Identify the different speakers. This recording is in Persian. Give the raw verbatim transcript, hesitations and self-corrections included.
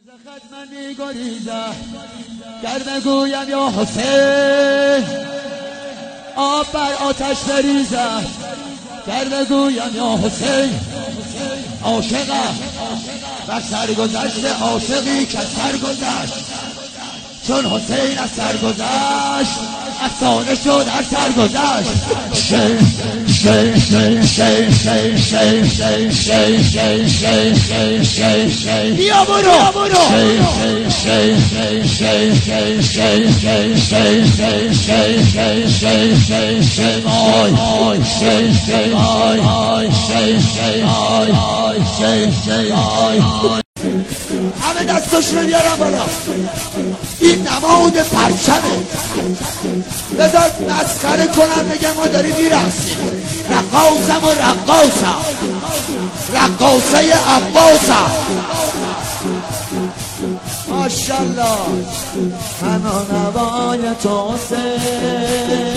Speaker 1: خد من میگریزه گر بگویم یا حسین آب بر آتش بریزه گر بگویم یا حسین عاشقم و سرگذشت عاشقی که سرگذشت چون حسین از سرگذشت افسانه شد از سرگذشت شی شی شی شی شی شی شی شی شی شی شی شی شی بیا برو شی شی شی شی شی شی شی شی شی شی شی شی شی شی آی آی شی شی آی آی شی شی آی آی شی شی آی همه دستاشونو بیارم بالا. این نماد پرچمه. بذار مسخره کنم بگم ما داریم میرقصیم. رقاصم و رقاصم رقاصه عباسم ماشالله. من و نوای تو حسین